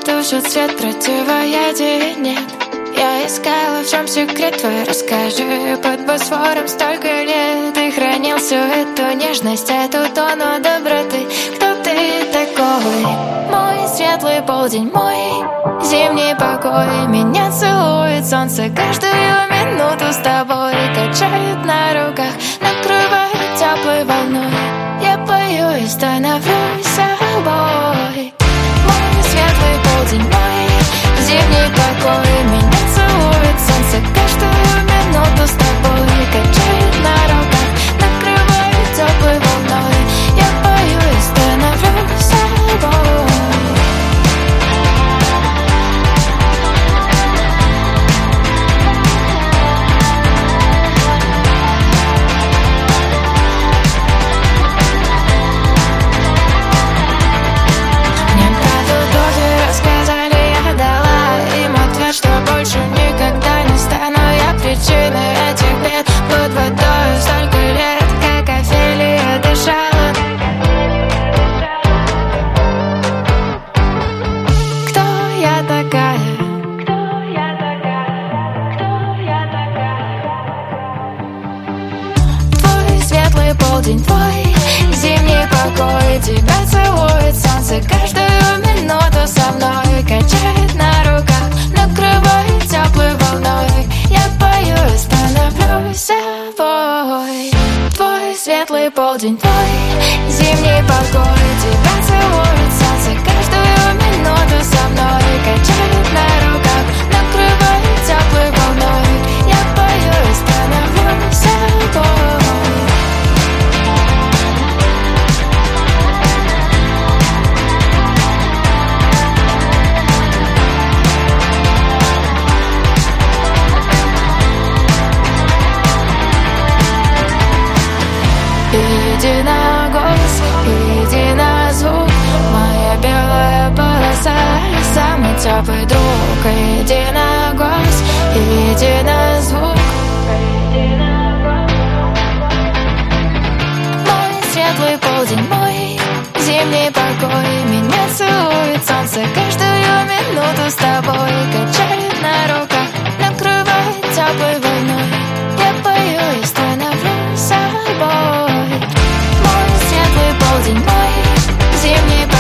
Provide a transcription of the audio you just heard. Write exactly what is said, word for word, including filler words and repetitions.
тушит свет, противоядия нет. Я искала, в чем секрет твой, расскажи. Под Босфором столько лет ты хранил всю эту нежность, эту тону доброты. Кто ты такой? Мой светлый полдень, мой зимний покой. Меня целует солнце каждую минуту с тобой. Качает на руках, накрывает теплой волной. Я пою и становлюсь собой. Мой светлый полдень, мой зимний покой. Меня целует солнце каждую минуту с тобой. Качает на руках, накрывает теплой волной. Я пою и становлюсь собой. Что больше никогда не стану я причиной этих бед. Под водой столько лет, как Офелия дышала. Кто я такая? Кто я такая? Кто я такая? Твой светлый полдень, твой зимний покой. Тебя целует солнце каждую минуту со мной. Качает на руках, накрывает теплой волной. Я пою и становлюсь собой. Твой светлый полдень, твой зимний покой. Тебя целует солнце каждую минуту со мной. Качает на руках, накрывает теплой волной. Я пою и становлюсь собой. Иди на голос, иди на звук. Моя белая полоса, самый теплый друг. Иди на голос, иди на звук. Мой светлый полдень, мой зимний покой. Меня целует солнце каждую минуту с тобой. Качает на руках, накрывает теплой волной. Я пою и становлюсь собой. Мой светлый полдень, мой зимний